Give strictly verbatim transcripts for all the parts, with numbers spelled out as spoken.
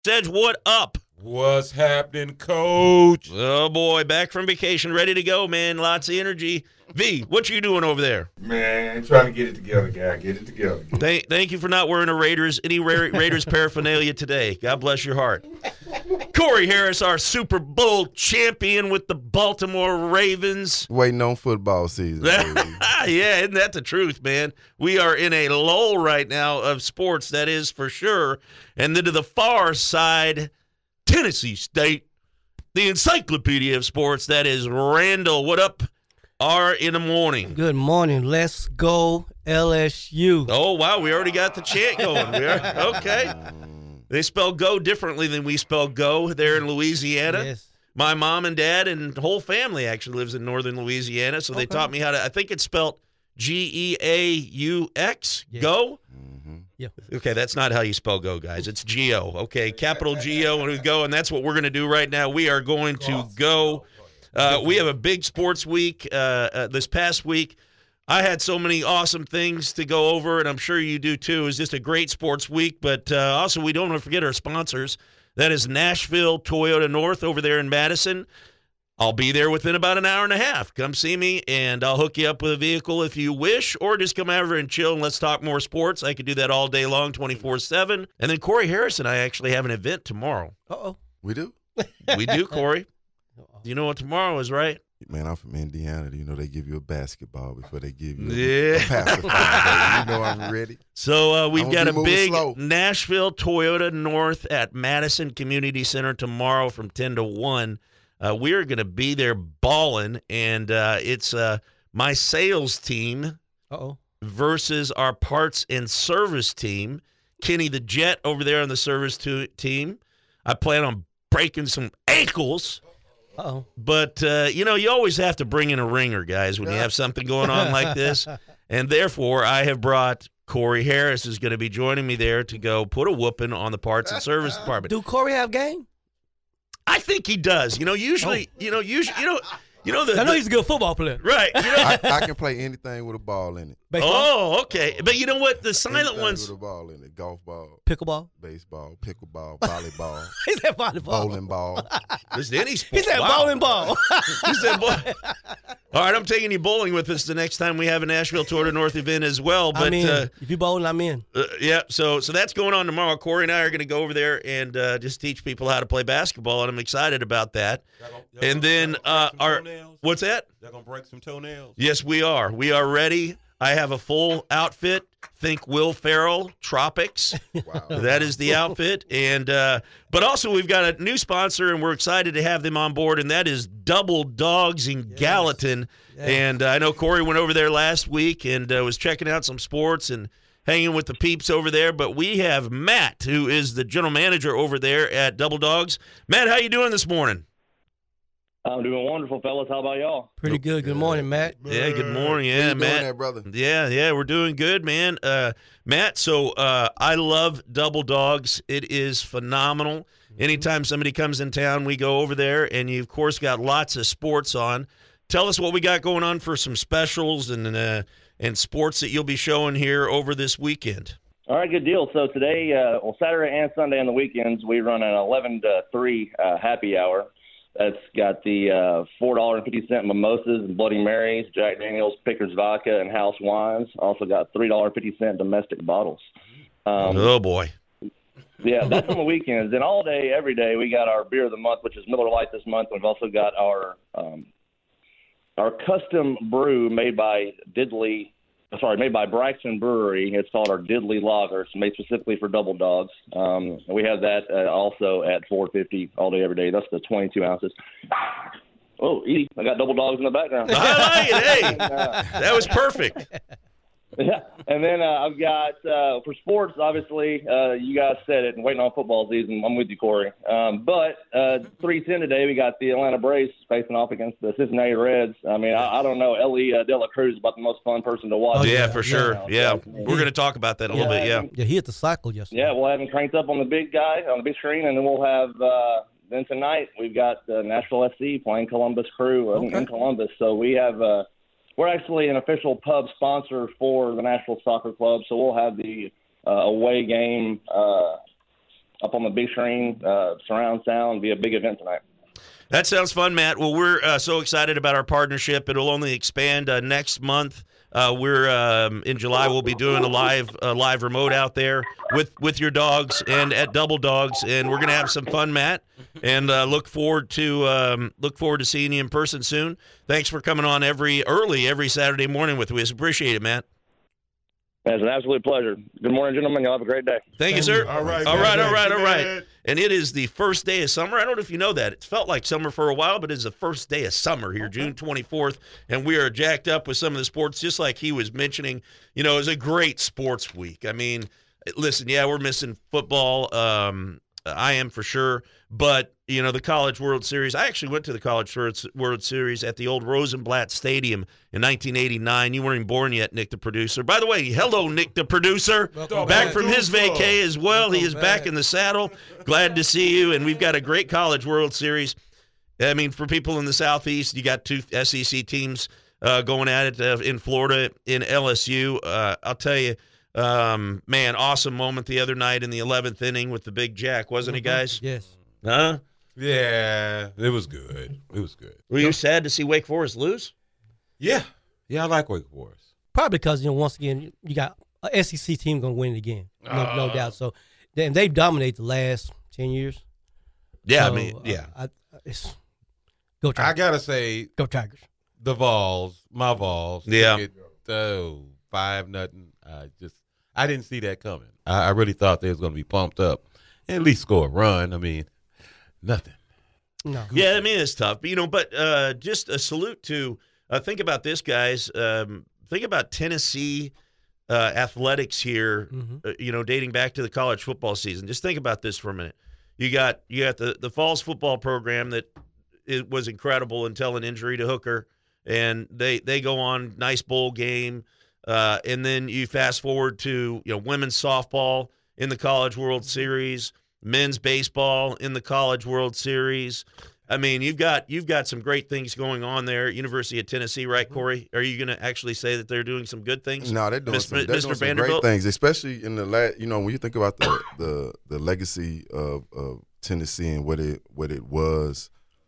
Sedge, what up? What's happening, Coach? Oh, boy, back from vacation, ready to go, man. Lots of energy. V, what you doing over there? Man, trying to get it together, guy. Get it together. Thank, thank you for not wearing a Raiders, any Ra- Raiders paraphernalia today. God bless your heart. Corey Harris, our Super Bowl champion with the Baltimore Ravens. Waiting on football season. Yeah, isn't that the truth, man? We are in a lull right now of sports, that is for sure. And then to the far side, Tennessee State, the encyclopedia of sports, that is Randall. What up, R in the morning? Good morning. Let's go L S U. Oh, wow, we already got the chant going. We are, okay. They spell go differently than we spell go there in Louisiana. Yes. My mom and dad and the whole family actually lives in northern Louisiana, so they Okay. taught me how to, I think it's spelled G E A U X, Yeah. go? Yeah. Okay, that's not how you spell go, guys. It's G O, okay? Capital G O and we go, and that's what we're going to do right now. We are going to go. Uh, we have a big sports week uh, uh, this past week. I had so many awesome things to go over, and I'm sure you do too. It's just a great sports week, but uh, also we don't want to forget our sponsors. That is Nashville Toyota North over there in Madison. I'll be there within about an hour and a half. Come see me, and I'll hook you up with a vehicle if you wish, or just come over and chill and let's talk more sports. I could do that all day long, twenty-four seven. And then Corey Harris and I actually have an event tomorrow. Uh-oh. We do? We do, Corey. You know what tomorrow is, right? Man, I'm from Indiana. You know they give you a basketball before they give you a, Yeah. a pacifier. You know I'm ready. So uh, we've I'm got gonna a be moving big slow. Nashville Toyota North at Madison Community Center tomorrow from ten to one. Uh, we're going to be there balling, and uh, it's uh, my sales team Uh-oh. versus our parts and service team. Kenny the Jet over there on the service to- team. I plan on breaking some ankles. Uh-oh. But, uh, you know, you always have to bring in a ringer, guys, when you have something going on like this. And therefore, I have brought Corey Harris, who's going to be joining me there to go put a whooping on the parts and service department. Do Corey have game? I think he does. You know, usually, you know, usually, you know, you know the. I know the- he's a good football player. right. You know, I, I can play anything with a ball in it. Baseball? oh, okay. But you know what? The silent Anything ones. with a ball in it. Golf ball, Pickleball? baseball, pickleball, volleyball, He said volleyball. bowling ball. Just any He sport. said Wow. bowling ball. He said, boy. All right, I'm taking you bowling with us the next time we have a Nashville Toyota North event as well. But I'm in. uh, If you bowling, I'm in. Uh, yeah, so so that's going on tomorrow. Corey and I are going to go over there and uh, just teach people how to play basketball, and I'm excited about that. And then uh, our what's that? They're gonna break some toenails. Yes, we are. We are ready. I have a full outfit. Think Will Ferrell, Tropics. Wow. That is the outfit. And uh, but also we've got a new sponsor, and we're excited to have them on board, and that is Double Dogs in Gallatin. Yes. And uh, I know Corey went over there last week and uh, was checking out some sports and hanging with the peeps over there. But we have Matt, who is the general manager over there at Double Dogs. Matt, how you doing this morning? I'm doing wonderful, fellas. How about y'all? Pretty good. Good morning, Matt. Yeah, good morning. How Yeah, you doing Matt. there, brother? Yeah, yeah, we're doing good, man. Uh, Matt, so uh, I love Double Dogs. It is phenomenal. Anytime somebody comes in town, we go over there, and you, of course, got lots of sports on. Tell us what we got going on for some specials and uh, and sports that you'll be showing here over this weekend. All right, good deal. So today, uh, well, Saturday and Sunday on the weekends, we run an eleven to three uh, happy hour. That's got the uh, four dollars and fifty cents mimosas and Bloody Marys, Jack Daniels, Pickers Vodka, and House Wines. Also got three dollars and fifty cents domestic bottles. Um, Oh, boy. Yeah, that's on the weekends. Then all day, every day, we got our beer of the month, which is Miller Lite this month. We've also got our um, our custom brew made by Diddley, sorry, made by Braxton Brewery. It's called our Diddley Lager. It's made specifically for Double Dogs. Um, and we have that uh, also at four fifty all day, every day. That's the twenty-two ounces. Oh, easy. I got Double Dogs in the background. I like it. Hey, And, uh, that was perfect. Yeah, and then uh, I've got uh, for sports. Obviously, uh, you guys said it. And waiting on football season. I'm with you, Corey. Um, but uh, three ten today, we got the Atlanta Braves facing off against the Cincinnati Reds. I mean, I, I don't know. Ellie uh, Dela Cruz is about the most fun person to watch. Oh, Yeah, yeah, for sure. Yeah, Yeah. we're going to talk about that a little bit, yeah. Yeah, he hit the cycle yesterday. Yeah, we'll have him cranked up on the big guy on the big screen, and then we'll have. Uh, then tonight we've got uh, Nashville F C playing Columbus Crew in, Okay. in Columbus. So we have. Uh, We're actually an official pub sponsor for the Nashville Soccer Club, so we'll have the uh, away game uh, up on the big screen, uh, surround sound, be a big event tonight. That sounds fun, Matt. Well, we're uh, so excited about our partnership. It'll only expand uh, next month. Uh, we're um, in July. We'll be doing a live uh, live remote out there with, with your dogs and at Double Dogs, and we're gonna have some fun, Matt. And uh, look forward to um, look forward to seeing you in person soon. Thanks for coming on every early every Saturday morning with us. Appreciate it, Matt. It's an absolute pleasure. Good morning, gentlemen. Y'all have a great day. Thank you, sir. All right, all man. right, all right, Thank all you, right. man. And it is the first day of summer. I don't know if you know that. It's felt like summer for a while, but it's the first day of summer here, June twenty-fourth, and we are jacked up with some of the sports, just like he was mentioning. You know, it was a great sports week. I mean, listen, yeah, we're missing football. Um, I am for sure. But, you know, the College World Series, I actually went to the College World Series at the old Rosenblatt Stadium in nineteen eighty-nine. You weren't even born yet, Nick the producer. By the way, hello, Nick the producer. Welcome Back back. from his vacay as well. He is Welcome back back. in the saddle. Glad to see you. And we've got a great College World Series. I mean, for people in the Southeast, you got two S E C teams uh, going at it uh, in Florida, in L S U. Uh, I'll tell you, um, man, awesome moment the other night in the eleventh inning with the Big Jack, wasn't it, guys? Yes. Huh? Yeah, it was good. It was good. Were you sad to see Wake Forest lose? Yeah. Yeah, I like Wake Forest. Probably because, you know, once again, you got an S E C team going to win it again. No, no Ah. doubt. So, then they've dominated the last ten years. Yeah, So, I mean, uh, yeah. I, it's, go I Tigers. got to say, Go Tigers. the Vols, my Vols, Yeah. took it, oh, five nothing. I just, I didn't see that coming. I, I really thought they was going to be pumped up and at least score a run. I mean, nothing. No. Yeah, I mean, it's tough. But, you know, but uh, just a salute to, uh, think about this, guys. Um, think about Tennessee uh, athletics here, Mhm. uh, you know, dating back to the college football season. Just think about this for a minute. You got you got the, the Falls football program that it was incredible until an injury to Hooker, and they, they go on, nice bowl game. Uh, and then you fast forward to, you know, women's softball in the College World Series, men's baseball in the College World Series. I mean, you've got you've got some great things going on there. University of Tennessee, right, Corey? Are you going to actually say that they're doing some good things? No, they're doing Mister some, they're Mister doing some Vanderbilt? great things, especially in the last. You know, when you think about the the, the legacy of, of Tennessee and what it what it was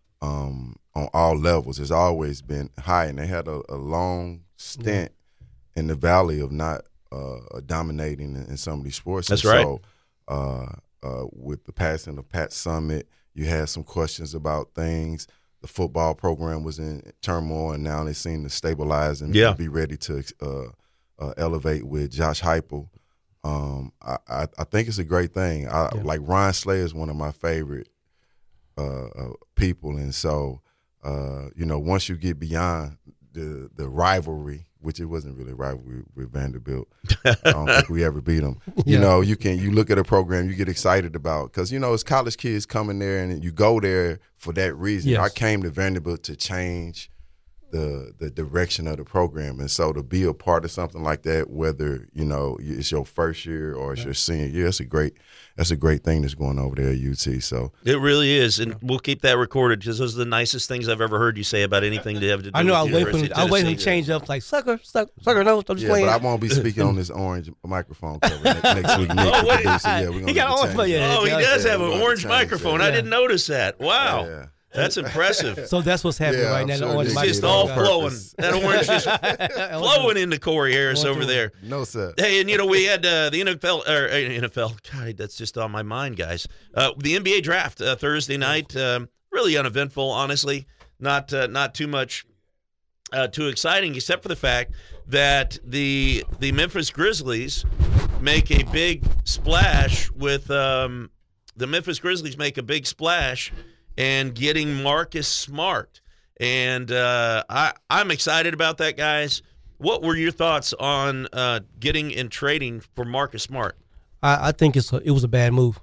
um, on all levels, it's always been high, and they had a, a long stint in the valley of not uh, dominating in, in some of these sports. That's And right. So, uh, uh, with the passing of Pat Summitt, you had some questions about things. The football program was in turmoil, and now they seem to stabilize and Yeah. be ready to uh, uh, elevate with Josh Heupel. Um, I, I, I think it's a great thing. I, Yeah. Like Ryan Slayer is one of my favorite uh, uh, people, and so uh, you know, once you get beyond the the rivalry, which it wasn't really a rivalry with Vanderbilt, I don't think we ever beat them. You Yeah. know, you can you look at a program you get excited about because you know it's college kids coming there, and you go there for that reason. Yes. I came to Vanderbilt to change the the direction of the program, and so to be a part of something like that, whether you know it's your first year or it's your senior year, that's a great that's a great thing that's going over there at U T. So It really is, and we'll keep that recorded because those are the nicest things I've ever heard you say about anything to have to do I know. with I was waiting for University him. I was of waiting for him to Tennessee. change up like sucker, sucker, sucker. No, I'm just yeah, playing. but I won't be speaking on this orange microphone cover ne- next week. Nick, Oh, the wait. producer. Yeah, we're gonna He got have to orange, change but yeah. that. Oh, he Yeah, does yeah, have we're an gonna orange change that. microphone. I Yeah. didn't notice that. Wow. Yeah. That's impressive. So that's what's happening Yeah, right I'm now. The sure orange they It's did just it all on flowing. purpose. That orange just flowing into Corey Harris over there. No, sir. Hey, and you know we had uh, the N F L or uh, N F L. God, that's just on my mind, guys. Uh, the N B A draft uh, Thursday night, um, really uneventful, honestly. Not uh, not too much, uh, too exciting, except for the fact that the the Memphis Grizzlies make a big splash with um, the Memphis Grizzlies make a big splash and getting Marcus Smart, and uh, I I'm excited about that, guys. What were your thoughts on uh, getting and trading for Marcus Smart? I, I think it's a, it was a bad move.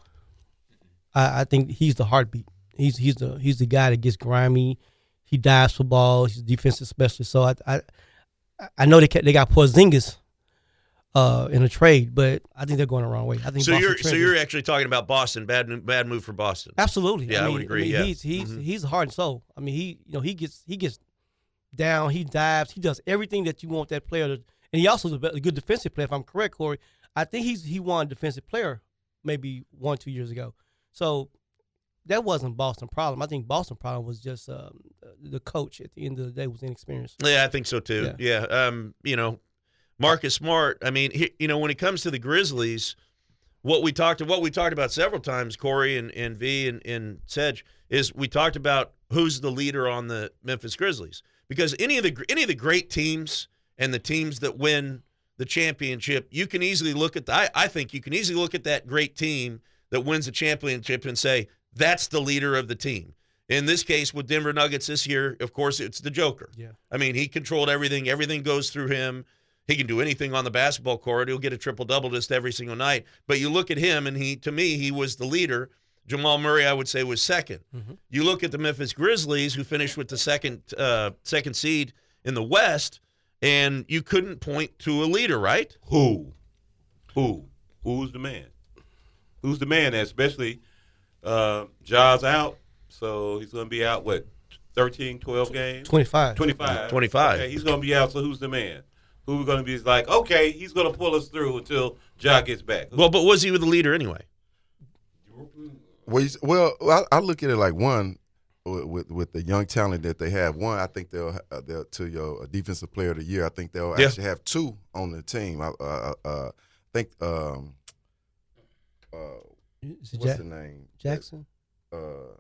I, I think he's the heartbeat. He's he's the he's the guy that gets grimy. He dives for balls. He's a defensive specialist. So I I, I know they ca- they got Porzingis uh, in a trade, but I think they're going the wrong way. I think So Boston you're so traded- you're actually talking about Boston. Bad bad move for Boston. absolutely. Yeah, I mean, would agree, mean, yeah. he's he's Mhm. he's heart and soul. I mean, he you know he gets he gets down. He dives. He does everything that you want that player to. And he also is a be- a good defensive player. If I'm correct, Corey, I think he's he won defensive player maybe one two years ago. So that wasn't Boston's problem. I think Boston's problem was just um, the coach at the end of the day was inexperienced. Yeah, I think so too. Yeah, yeah. Um, you know, Marcus Smart. I mean, he, you know, when it comes to the Grizzlies, what we talked what we talked about several times, Corey and, and V and, and Sedge, is we talked about who's the leader on the Memphis Grizzlies, because any of the any of the great teams and the teams that win the championship, you can easily look at the, I, I think you can easily look at that great team that wins the championship and say that's the leader of the team. In this case, with Denver Nuggets this year, of course, it's the Joker. Yeah. I mean, he controlled everything. Everything goes through him. He can do anything on the basketball court. He'll get a triple-double just every single night. But you look at him, and he, to me, he was the leader. Jamal Murray, I would say, was second. Mm-hmm. You look at the Memphis Grizzlies, who finished with the second uh, second seed in the West, and you couldn't point to a leader, right? Who? Who? Who's the man? Who's the man? Especially uh, Ja's out, so he's going to be out, what, thirteen, twelve games? twenty-five. twenty-five. twenty-five. Okay, he's going to be out, so who's the man? Who's going to be like, okay, he's going to pull us through until Ja gets back? Well, but was he with the leader anyway? Well, he's- well, I, I look at it like one with, with with the young talent that they have. One, I think they'll uh, they'll to your defensive player of the year. I think they'll Yeah. actually have two on the team. I uh, uh, think um, uh, Is it what's Ja- the name? Jackson? Uh,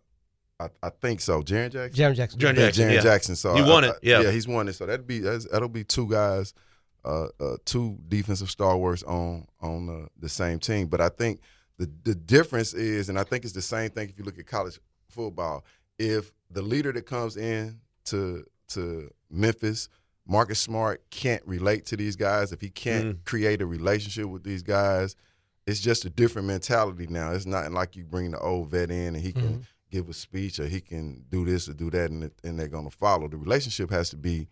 I, I think so. Jaren Jackson. Jaren Jackson. Jaren Yeah, Jackson, Jaren yeah. Jackson. So He I- won I- it, yeah. yeah, he's won it. So that'd be that's, that'll be two guys, uh, uh, two defensive stalwarts on on the, the same team. But I think the the difference is, and I think it's the same thing if you look at college football. If the leader that comes in to to Memphis, Marcus Smart, can't relate to these guys, if he can't Mm. create a relationship with these guys, it's just a different mentality now. It's not like you bring the old vet in and he can Mhm. give a speech or he can do this or do that, and, it, and they're going to follow. The relationship has to be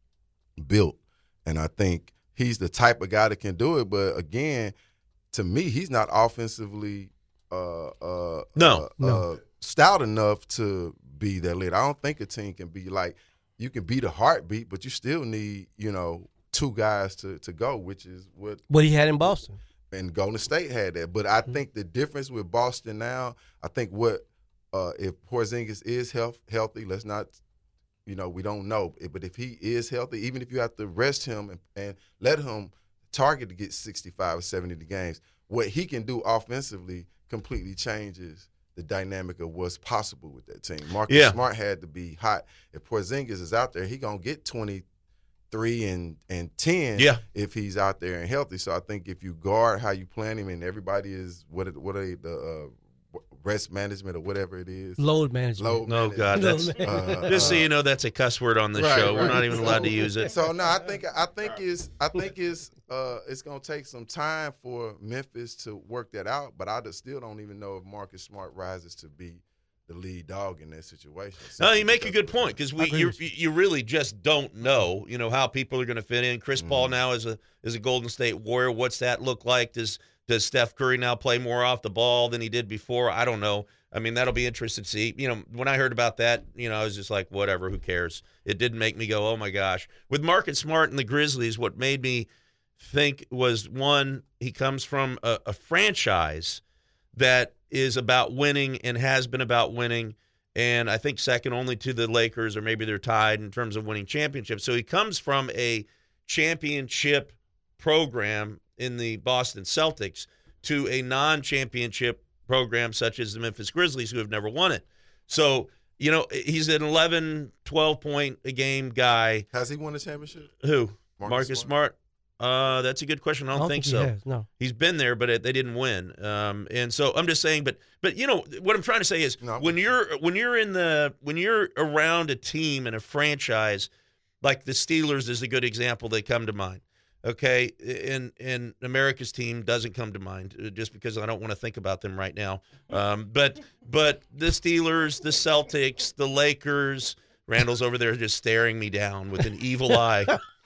built, and I think he's the type of guy that can do it. But again, to me, he's not offensively uh, uh, No. uh, No. uh, stout enough to be that leader. I don't think a team can be like, you can be the heartbeat, but you still need, you know, two guys to, to go, which is what What he had in Boston. and Golden State had that. But I think the difference with Boston now, I think what uh, if Porzingis is health, healthy, let's not, you know, we don't know. But if he is healthy, even if you have to rest him and, and let him target to get sixty-five or seventy the games, what he can do offensively completely changes the dynamic of what's possible with that team. Marcus Yeah. Smart had to be hot. If Porzingis is out there, he going to get twenty-three and, and ten Yeah. if he's out there and healthy. So I think if you guard how you plan him and everybody is, what are, what are the uh, rest management or whatever it is. Load management. Load No, management. God, that's Load management. Uh, just so uh, you know, that's a cuss word on the Right, show. We're right. not even allowed to use it. So no, I think I think it's I think it's uh it's gonna take some time for Memphis to work that out. But I just still don't even know if Marcus Smart rises to be the lead dog in that situation. No, you make a good point because I we agree you with you. you really just don't know, you know, how people are going to fit in. Chris Paul Mhm. now is a is a Golden State Warrior. What's that look like? Does does Steph Curry now play more off the ball than he did before? I don't know. I mean, that'll be interesting to see. You know, when I heard about that, you know, I was just like, whatever, who cares? It didn't make me go, oh my gosh. With Marcus Smart and the Grizzlies, what made me think was, one, he comes from a, a franchise that is about winning and has been about winning. And I think second only to the Lakers, or maybe they're tied in terms of winning championships. So he comes from a championship program in the Boston Celtics to a non-championship program such as the Memphis Grizzlies, who have never won it. So, you know, he's an eleven, twelve point a game guy. Has he won a championship? Who? Marcus Marcus Smart? Uh, that's a good question. I don't, think, he so. has, no. He's been there, but it, they didn't win. Um, and so I'm just saying, but but you know what I'm trying to say is No, I'm when with you're when you're in the when you're around a team and a franchise like the Steelers is a good example that come to mind. Okay, and and America's team doesn't come to mind uh, just because I don't want to think about them right now. Um, but but the Steelers, the Celtics, the Lakers. Randall's over there just staring me down with an evil eye.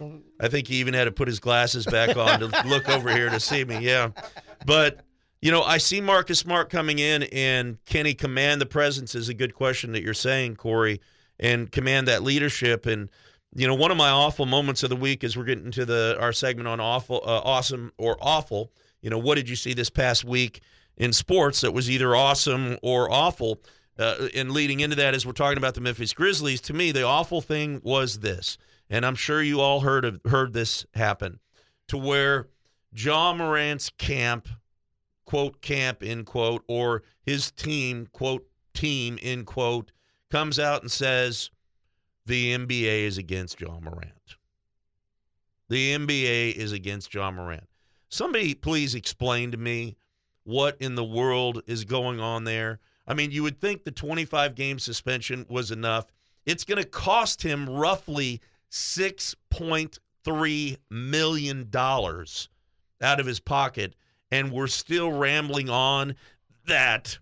I think he even had to put his glasses back on to look over here to see me. Yeah. But, you know, I see Marcus Smart coming in, and can he command the presence is a good question that you're saying, Corey, and command that leadership. And, you know, one of my awful moments of the week as we're getting to the our segment on awful, uh, awesome or awful, you know, what did you see this past week? in sports that was either awesome or awful. Uh, and leading into that, as we're talking about the Memphis Grizzlies, to me, the awful thing was this, and I'm sure you all heard of, heard this happen, to where Ja Morant's camp, quote, camp, end quote, or his team, quote, team, end quote, comes out and says the N B A is against Ja Morant. The N B A is against Ja Morant. Somebody please explain to me what in the world is going on there. I mean, you would think the twenty-five game suspension was enough. It's going to cost him roughly six point three million dollars out of his pocket, and we're still rambling on that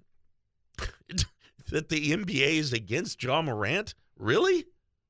that the N B A is against Ja Morant? Really?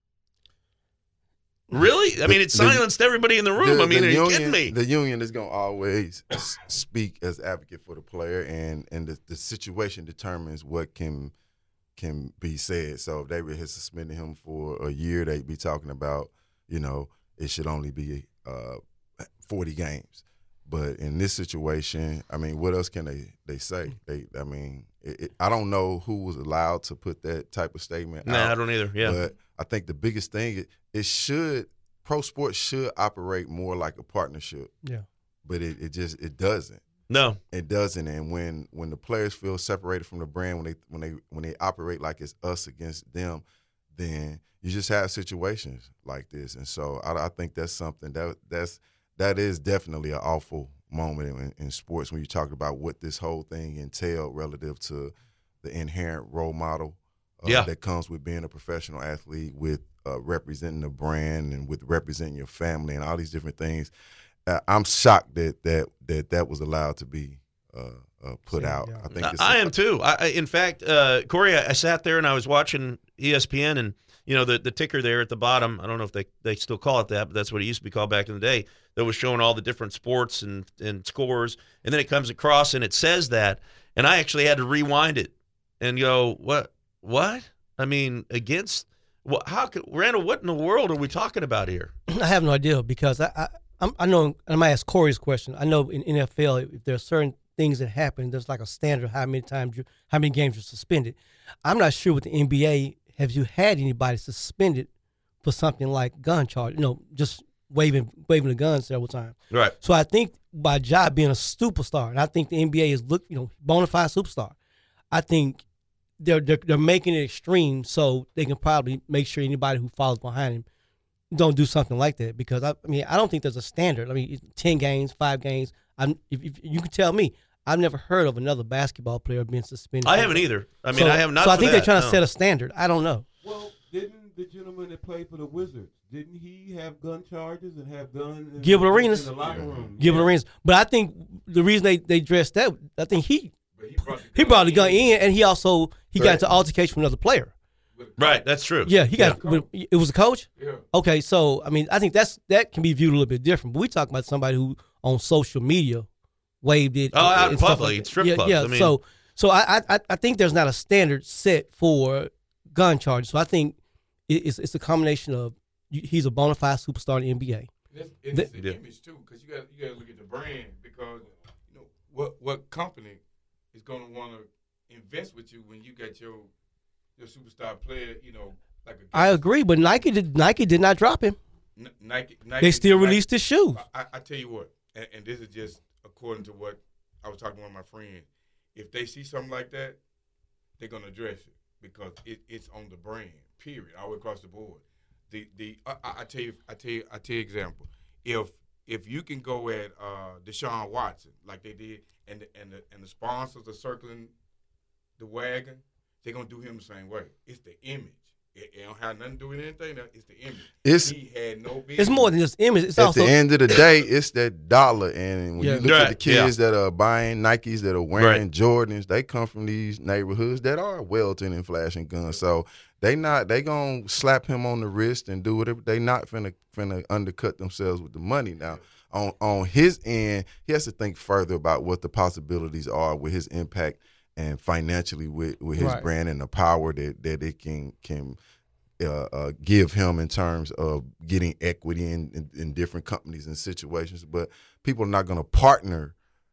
Really? I mean, it silenced the, everybody in the room. The, I mean, are you kidding me? The union is going to always speak as advocate for the player, and, and the, the situation determines what can can be said. So if they had suspended him for a year, they'd be talking about, you know, it should only be uh, forty games. But in this situation, I mean, what else can they, they say? They, I mean, it, it, I don't know who was allowed to put that type of statement nah, out. I don't either, yeah. But I think the biggest thing, it, it should, pro sports should operate more like a partnership. Yeah. But it, it just, it doesn't. No. It doesn't. And when, when the players feel separated from the brand, when they when they when they operate like it's us against them, then you just have situations like this. And so I, I think that's something that that's that is definitely an awful moment in, in sports when you talk about what this whole thing entailed relative to the inherent role model uh, yeah. that comes with being a professional athlete, with uh, representing the brand and with representing your family and all these different things. Uh, I'm shocked that that that, that was allowed to be uh, uh, put out. Yeah. I think it's I a, am too. I, in fact, uh, Corey, I, I sat there and I was watching E S P N, and you know the, the ticker there at the bottom. I don't know if they, they still call it that, but that's what it used to be called back in the day. That was showing all the different sports and, and scores, and then it comes across and it says that, and I actually had to rewind it and go, what? What? I mean, against? Well, how could Randall? What in the world are we talking about here? I have no idea because I. I I'm, I know, and I'm going to ask Corey's question. I know in N F L, if there are certain things that happen, there's like a standard of how many times, you, how many games you're suspended. I'm not sure with the N B A, have you had anybody suspended for something like gun charge, you know, just waving waving a gun several times. Right. So I think by Ja being a superstar, and I think the N B A is, look, you know, bona fide superstar, I think they're, they're, they're making it extreme so they can probably make sure anybody who follows behind him don't do something like that, because I, I mean I don't think there's a standard. I mean, ten games, five games. I'm if, if you can tell me, I've never heard of another basketball player being suspended. I haven't either. I mean, so, I have not. So I for think that, they're trying no. to set a standard. I don't know. Well, didn't the gentleman that played for the Wizards, didn't he have gun charges and have guns in, Gilbert Arenas. in the locker room? Gilbert yeah. Arenas. But I think the reason they they dressed that, I think he But he brought the he brought the gun in, and he also he got Right. into altercation with another player. Right, that's true. Yeah, he got Yeah. it was a coach. Yeah. Okay, so I mean, I think that's that can be viewed a little bit different. But we talk about somebody who on social media waved it. Oh, out in and stuff public, like that. strip yeah, clubs. Yeah, I mean- so so I, I I think there's not a standard set for gun charges. So I think it- it's it's a combination of he's a bona fide superstar in the N B A. It's, it's The- the Yeah. image too, because you got you got to look at the brand, because you know what what company is going to want to invest with you when you got your your superstar player, you know, like a I agree, but Nike did Nike did not drop him. N- Nike, Nike. They still Nike- released his shoes. I, I tell you what, and, and this is just according to what I was talking to one of my friends. If they see something like that, they're gonna address it because it, it's on the brand. Period. All the way across the board. The the I, I I tell you I tell you I tell you example. If if you can go at uh, Deshaun Watson like they did, and the, and the and the sponsors are circling the wagon, they're gonna do him the same way. It's the image. It, it don't have nothing to do with anything. It's the image. It's- he had no business. It's more than just image. It's At also the end of the day, it's that dollar. And when Yeah. you look Right, at the kids that are buying Nikes, that are wearing Right. Jordans, they come from these neighborhoods that are welting and flashing guns. So they not they gonna slap him on the wrist and do whatever. They not finna finna undercut themselves with the money. Now on on his end, he has to think further about what the possibilities are with his impact and financially with, with his Right. brand and the power that that it can can. Uh, uh, give him in terms of getting equity in, in, in different companies and situations, but people are not going to partner,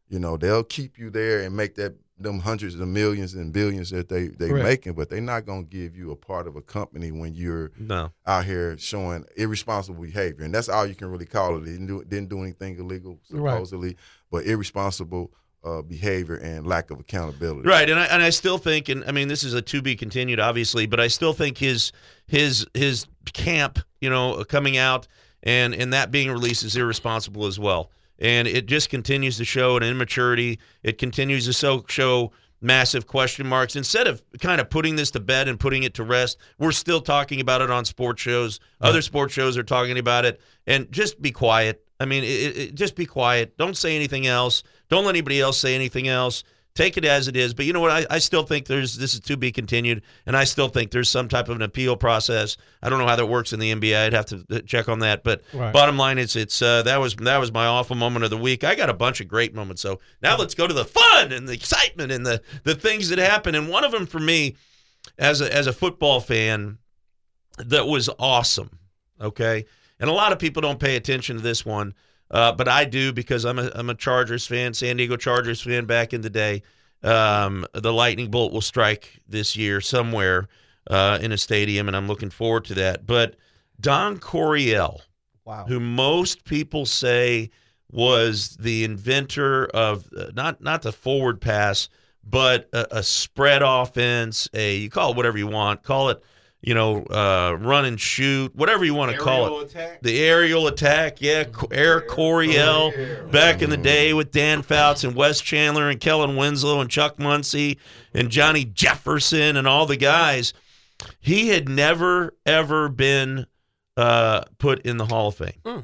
You know, they'll keep you there and make that them hundreds of millions and billions that they they Correct. making, but they're not gonna give you a part of a company when you're No. out here showing irresponsible behavior, and that's all you can really call it. They didn't do, didn't do anything illegal Right. supposedly, but irresponsible uh, behavior and lack of accountability. Right, and I and I still think, and I mean, this is a to be continued, obviously, but I still think his his his camp, you know, coming out and and that being released is irresponsible as well, and it just continues to show an immaturity. It continues to so, show massive question marks. Instead of kind of putting this to bed and putting it to rest, we're still talking about it on sports shows. Other sports shows are talking about it, and just be quiet. I mean, it, it, just be quiet. Don't say anything else. Don't let anybody else say anything else. Take it as it is. But you know what? I, I still think there's this is to be continued, and I still think there's some type of an appeal process. I don't know how that works in the N B A. I'd have to check on that. But Right. bottom line is, it's uh, that was that was my awful moment of the week. I got a bunch of great moments. So now let's go to the fun and the excitement and the the things that happen. And one of them for me, as a as a football fan, that was awesome. Okay, and a lot of people don't pay attention to this one. Uh, but I do because I'm a I'm a Chargers fan, San Diego Chargers fan back in the day. Um, the lightning bolt will strike this year somewhere uh, in a stadium, and I'm looking forward to that. But Don Coryell, Wow. who most people say was the inventor of uh, not not the forward pass, but a, a spread offense. A you call it whatever you want, call it you know uh, run and shoot, whatever you want to call it. Aerial attack. The aerial attack, yeah, Co- Eric Coryell back in the day with Dan Fouts and Wes Chandler and Kellen Winslow and Chuck Muncie and Johnny Jefferson and all the guys. He had never, ever been uh, put in the Hall of Fame. Mm.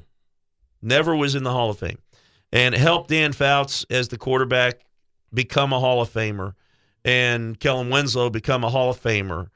Never was in the Hall of Fame. And helped Dan Fouts as the quarterback become a Hall of Famer and Kellen Winslow become a Hall of Famer.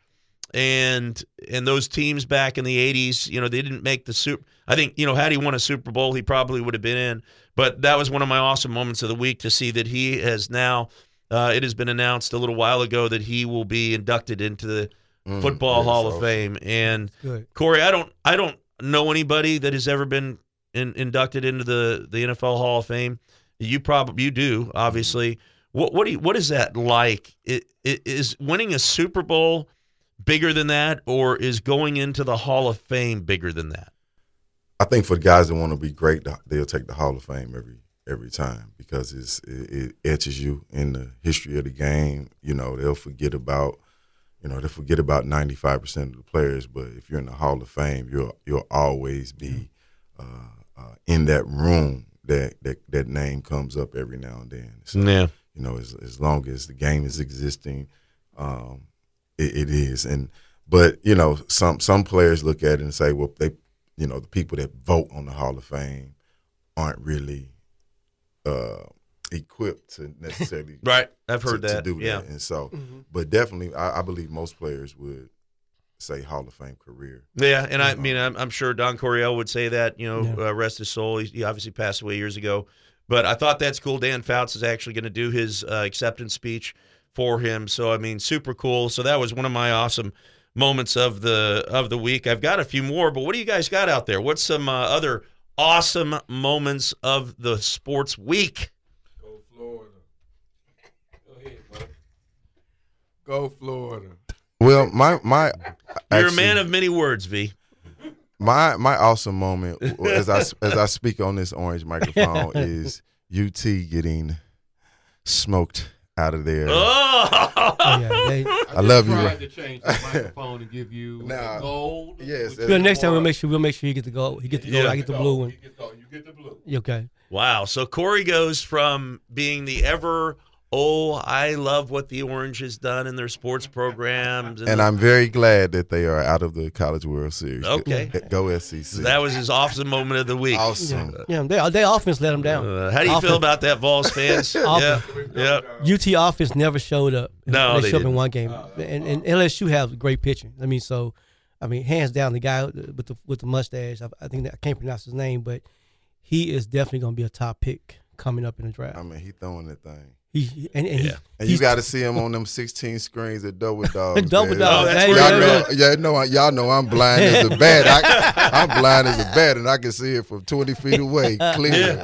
And and those teams back in the eighties, you know, they didn't make the Super. I think, you know, had he won a Super Bowl, he probably would have been in. But that was one of my awesome moments of the week to see that he has now, uh, it has been announced a little while ago that he will be inducted into the Mm, Football yes, Hall of awesome. Fame. And Good. Corey, I don't I don't know anybody that has ever been in, inducted into the, the N F L Hall of Fame. You probably you do, obviously. What what do you, what is that like? It, it, is winning a Super Bowl bigger than that, or is going into the Hall of Fame bigger than that? I think for the guys that want to be great, they'll take the Hall of Fame every every time because it's, it, it etches you in the history of the game. You know, they'll forget about, you know, they'll forget about ninety-five percent of the players, but if you're in the Hall of Fame, you'll you'll always be uh, uh, in that room. That, that that name comes up every now and then. So, Yeah. you know, as as long as the game is existing, um, it, it is. And but you know, some some players look at it and say, well, they, you know, the people that vote on the Hall of Fame aren't really uh, equipped to necessarily Right. I've heard to, that. to do yeah. that. And so, Mhm. but definitely, I, I believe most players would say Hall of Fame career. Yeah, and I mean, I'm, I'm sure Don Coryell would say that, you know, Yeah. uh, rest his soul. He, he obviously passed away years ago. But I thought that's cool. Dan Fouts is actually going to do his uh, acceptance speech for him. So, I mean, super cool. So that was one of my awesome moments of the of the week. I've got a few more, but what do you guys got out there? What's some uh, other awesome moments of the sports week? Go Florida. Go ahead, bro. Go Florida. Well, my my You're a actually, man of many words, V. my my awesome moment as I as I speak on this orange microphone is U T getting smoked out of there. Oh! Oh, yeah, they, I love you. Tried to change the microphone and give you Nah. the gold. Yes, which well, is next time we'll more- make sure we'll make sure he get the gold. He get the gold. Yeah. I get the blue one. You get the, you get the blue. Okay. Wow. So Corey goes from being the ever, oh, I love what the Orange has done in their sports programs. And the- I'm very glad that they are out of the College World Series. Okay. Go, go S E C. that was his awesome moment of the week. awesome. Yeah, they they offense let him down. Uh, how do you Offense- feel about that, Vols fans? yeah. Offense. Yeah. U T offense never showed up. No, they, they showed up didn't. in one game, and, and L S U has great pitching. I mean, so I mean, hands down, the guy with the with the mustache. I, I think that, I can't pronounce his name, but he is definitely going to be a top pick coming up in the draft. I mean, he throwing that thing. He, he and, and Yeah. he, And he's- you got to see him on them sixteen screens at Double Dogs. Double man. Dogs. Oh, that's Hey, where Y'all you're know, at. yeah, know, y'all know I'm blind as a bat. I, I'm blind as a bat, and I can see it from twenty feet away, clear. Yeah.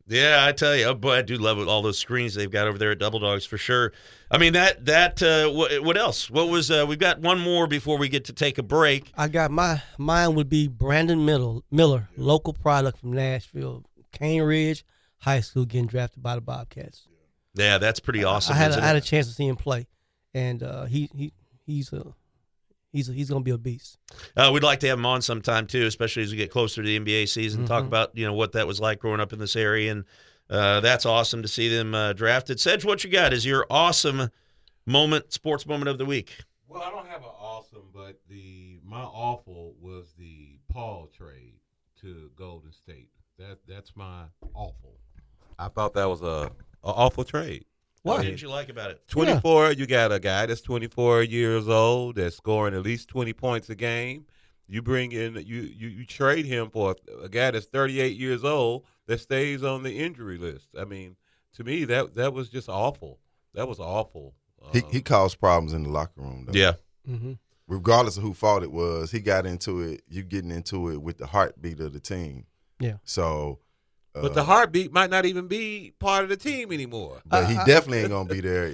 Yeah, I tell you, oh boy, I do love all those screens they've got over there at Double Dogs for sure. I mean, that that uh, what, what else? What was? Uh, we've got one more before we get to take a break. I got my mine would be Brandon Miller, Miller, local product from Nashville, Cane Ridge High School, getting drafted by the Bobcats. Yeah, that's pretty awesome. I had isn't I had a it? chance to see him play, and uh, he he he's a he's a, he's gonna be a beast. Uh, we'd like to have him on sometime too, especially as we get closer to the N B A season. Mm-hmm. Talk about you know what that was like growing up in this area, and uh, that's awesome to see them uh, drafted. Sedge, what you got is your awesome moment, sports moment of the week. Well, I don't have an awesome, but the my awful was the Paul trade to Golden State. That that's my awful. I thought that was a, a awful trade. What I did mean, you like about it? twenty-four, you got a guy that's twenty-four years old that's scoring at least twenty points a game. You bring in, you you, you trade him for a, a guy that's thirty-eight years old that stays on the injury list. I mean, to me, that that was just awful. That was awful. He Um, he caused problems in the locker room, though. Yeah, Mm-hmm. Regardless of who fault it was, he got into it. You getting into it with the heartbeat of the team. Yeah. So, uh, But the heartbeat might not even be part of the team anymore. but he I- I- definitely ain't gonna be there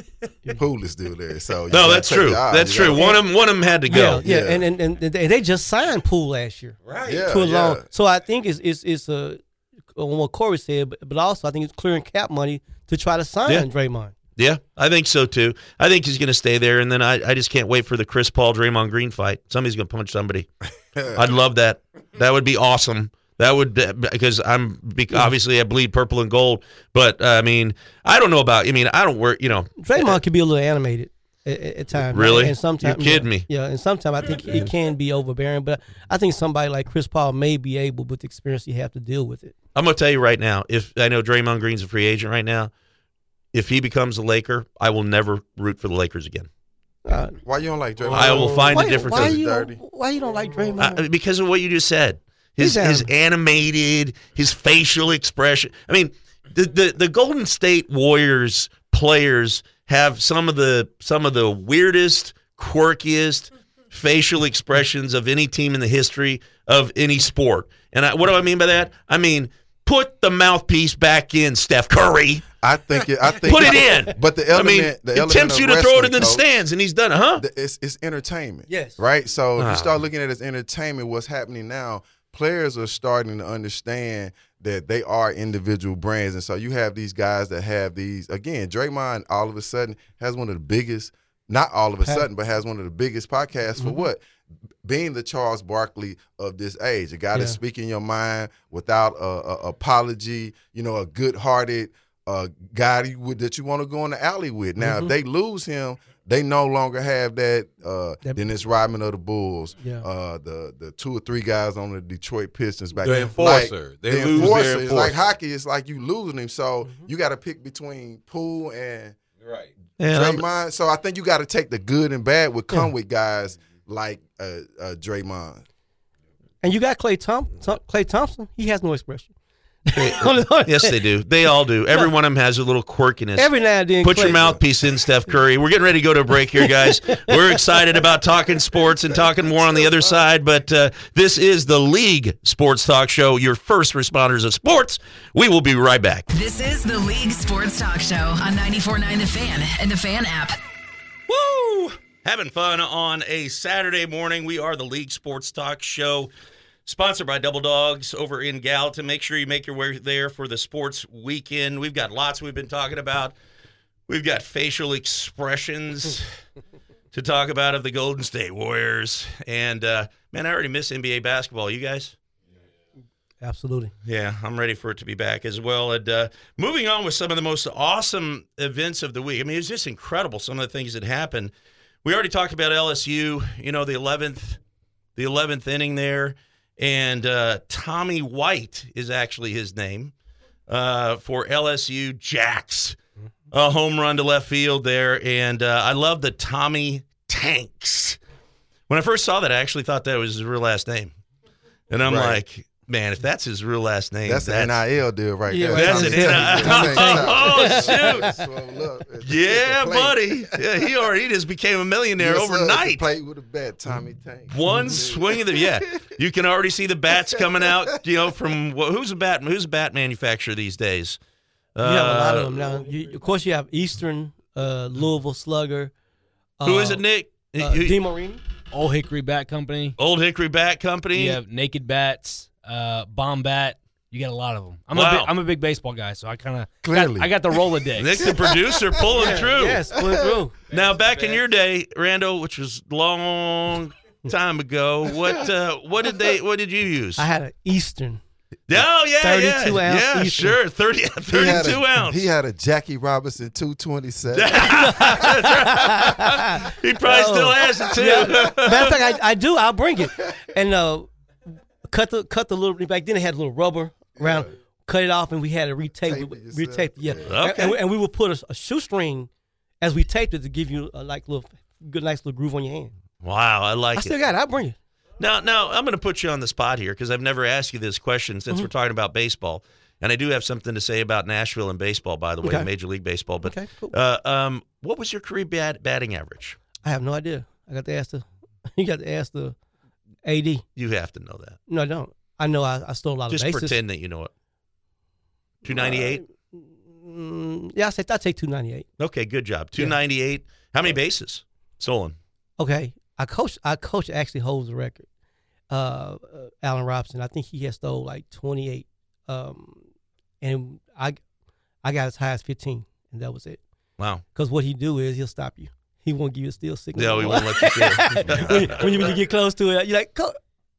if Poole is still there. So you no, gotta that's take true. the odds. That's You true. gotta- One of them, one of them had to go. Yeah, yeah, Yeah. And, and and and they just signed Poole last year Right. Yeah. to a loan. So I think it's it's it's a on what Corey said, but, but also I think it's clearing cap money to try to sign Yeah. Draymond. Yeah, I think so too. I think he's going to stay there, and then I, I just can't wait for the Chris Paul Draymond Green fight. Somebody's going to punch somebody. I'd love that. That would be awesome. That would because I'm obviously I bleed purple and gold, but uh, I mean I don't know about. I mean I don't work. You know, Draymond can be a little animated at, at at times. Really? And sometimes You're kidding yeah, me. Yeah, and sometimes I think it can be overbearing. But I think somebody like Chris Paul may be able, with the experience, he have to deal with it. I'm going to tell you right now. If I know Draymond Green's a free agent right now, if he becomes a Laker, I will never root for the Lakers again. Uh, Why you don't like Draymond? I will find why, a different. why Because you it's don't, dirty. why you don't like Draymond? Uh, because of what you just said. His He's his animated, his facial expression. I mean, the, the the Golden State Warriors players have some of the some of the weirdest, quirkiest facial expressions of any team in the history of any sport. And I, what do I mean by that? I mean, put the mouthpiece back in, Steph Curry. I think it, I think Put it in. But the I element, mean, the it element tempts of you to throw it into wrestling, the Coach, stands, and he's done it, huh? the- It's it's entertainment. Yes. Right. So if Ah. you start looking at it as entertainment, what's happening now? Players are starting to understand that they are individual brands, and so you have these guys that have these. Again, Draymond all of a sudden has one of the biggest. Not all of a Pat- sudden, but has one of the biggest podcasts for what? Being the Charles Barkley of this age, a guy that's Yeah. speaking your mind without a, a apology. You know, a good-hearted uh, guy that you, would- that you want to go in the alley with. Now, if they lose him, they no longer have that. Uh, That- Dennis Rodman of the Bulls, Yeah. uh, the the two or three guys on the Detroit Pistons back. The then. enforcer. Like, They the lose their enforcer. It's like enforcer. hockey. It's like you losing him. So you got to pick between Poole and Right. And I'm- Draymond. So I think you got to take the good and bad would come with guys like uh, uh, Draymond. And you got Klay Thom- Thom- Klay Thompson. He has no expression. yes, they do. They all do. Every one of them has a little quirkiness. Every now and then, Put your Klay- mouthpiece in, Steph Curry. We're getting ready to go to a break here, guys. We're excited about talking sports and talking more on the other side, but uh, this is the League Sports Talk Show, your first responders of sports. We will be right back. This is the League Sports Talk Show on ninety-four point nine The Fan and The Fan app. Woo! Having fun on a Saturday morning. We are the League Sports Talk Show, sponsored by Double Dogs over in Gallatin. Make sure you make your way there for the sports weekend. We've got lots we've been talking about. We've got facial expressions to talk about of the Golden State Warriors. And, uh, man, I already miss N B A basketball. You guys? Absolutely. Yeah, I'm ready for it to be back as well. And uh, moving on with some of the most awesome events of the week. I mean, it's just incredible, some of the things that happened. We already talked about L S U, you know, the eleventh, the eleventh inning there. And uh, Tommy White is actually his name uh, for L S U. Jacks, a home run to left field there. And uh, I love the Tommy Tanks. When I first saw that, I actually thought that was his real last name. And I'm Right. like, Man, if that's his real last name, That's, that's the N I L deal right Yeah, there. That's Tommy an Tank. N I L. Oh, shoot! shoot. Yeah, buddy. Yeah, he already just became a millionaire overnight. Played with a bat, Tommy Tank. One swing of the yeah. You can already see the bats coming out. You know, from well, who's a bat? Who's a bat manufacturer these days? You have a lot Uh, of them now. You, of course, you have Eastern, uh, Louisville Slugger. Who uh, is it, Nick? Uh, Who- D. Marini. Old Hickory Bat Company. Old Hickory Bat Company. You have Naked Bats, uh, Bomb Bat. You got a lot of them. I'm Wow. a big, I'm a big baseball guy, so I kind of Clearly. I got the Rolodex. Nick, the producer, pulling through. Yes, pulling through. Now, back in your day, Randall, which was long time ago, what uh, what did they? What did you use? I had an Eastern. Oh yeah, yeah, thirty-two ounce yeah, Eastern. sure, thirty, He had thirty-two a, ounce. He had a Jackie Robinson two twenty-seven. He probably Oh. still has it too. Matter of fact, I, I do. I'll bring it and uh, cut the cut the little. Back then, they had a little rubber around. Cut it off, and we had to retape. Tape We, it yourself. retape, yeah. Yeah. Okay. And, and we would put a, a shoestring as we taped it to give you a like little good, nice little groove on your hand. Wow, I like I it. still got it. I'll bring it. Now, now I'm going to put you on the spot here because I've never asked you this question since Mm-hmm. we're talking about baseball, and I do have something to say about Nashville and baseball, by the way, Okay. Major League Baseball. But Okay, cool. uh, um, what was your career bat- batting average? I have no idea. I got to ask the. You got to ask the A D. You have to know that. No, I don't. I know I, I stole a lot Just of bases. pretend that you know it. two ninety-eight. Mm, yeah, I say I take two ninety eight. Okay, good job. two ninety-eight. How many bases stolen? Okay, I coach. I coach actually holds the record. Uh, uh, Allen Robinson. I think he has stole like twenty eight. Um, and I, I got as high as fifteen, and that was it. Wow. Because what he do is he'll stop you. He won't give you a steal signal. No, he won't let you do it. when, when, you, when you get close to it, you're like, "Co-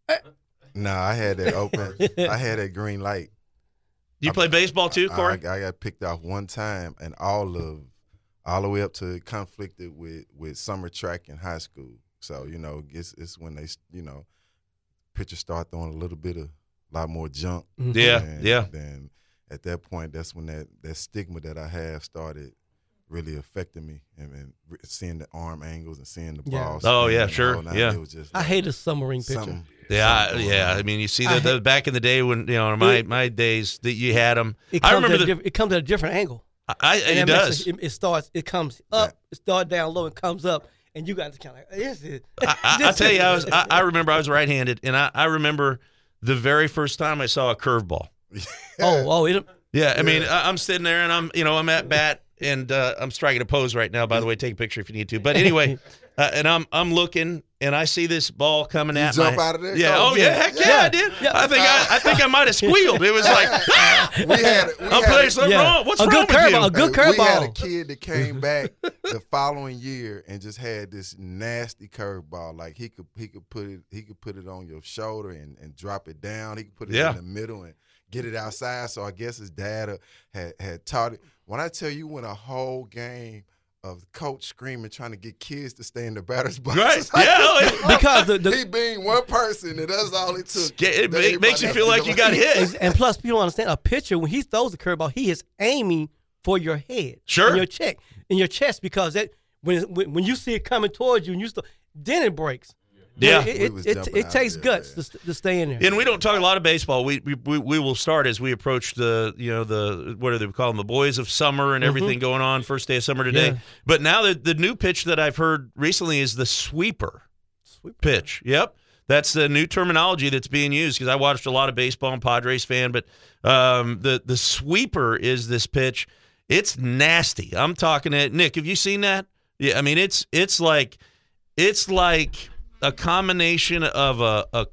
Nah, I had that open. I had that green light. You play baseball too, I, Corey? I got picked off one time, and all of, all the way up to conflicted with, with summer track in high school. So you know, it's it's when they you know, pitchers start throwing a little bit of, a lot more junk. Yeah, and yeah. Then at that point, that's when that, that stigma that I have started really affecting me, and, and re- seeing the arm angles and seeing the Yeah. ball. Oh, spin yeah, and sure, all that, yeah. It was just I like hate a submarine pitcher. something- Yeah, I, something going yeah. on. I mean, you see I that the, back in the day when you know my my days that you had them. It I comes remember at a the. diff- it comes at a different angle. I, I, And it that makes does. It, it starts. It comes up. It starts down low and comes up, and you got to kind of like, this is. I, I, I tell you, I was. I, I remember I was right-handed, and I, I remember the very first time I saw a curveball. oh, oh, it. Yeah, I mean, I, I'm sitting there and I'm, you know, I'm at bat and uh, I'm striking a pose right now. By the way, take a picture if you need to. But anyway, uh, and I'm I'm looking and I see this ball coming You at jump my. out of there? Yeah. Oh, Oh yeah. yeah. Heck yeah, Yeah. I did. Yeah. I think I, I think I might have squealed. It was like, ah, we had, we I'm had playing a- something Yeah. wrong. What's A wrong good with curveball, you? a good Uh, We had a curveball. kid that came back the following year and just had this nasty curveball. Like he could he could put it he could put it on your shoulder and, and drop it down. He could put it Yeah. in the middle and get it outside. So I guess his dad uh, had had taught it. When I tell you, when a whole game of coach screaming trying to get kids to stay in the batter's box, Right. it's like, Yeah. oh, yeah. Because the, he the being one person, and that's all it took. Yeah, it That ma- makes you everybody feel has like to you go got hit. and plus people don't understand a pitcher when he throws the curveball, he is aiming for your head, Sure. in your check, in your chest, because that when when, when you see it coming towards you, and you still then it breaks. Yeah. it, We it, was it, jumping it out takes there, guts man. to, to stay in there. And we don't talk a lot of baseball. We we, we we will start as we approach the you know the what do they call them, the boys of summer and everything going on. First day of summer today. Yeah. But now the the new pitch that I've heard recently is the sweeper Sweeper. pitch. Yep, that's the new terminology that's being used because I watched a lot of baseball and Padres fan. But um, the the sweeper is this pitch. It's nasty. I'm talking it. Nick, have you seen that? Yeah, I mean it's it's like it's like. a combination of a, a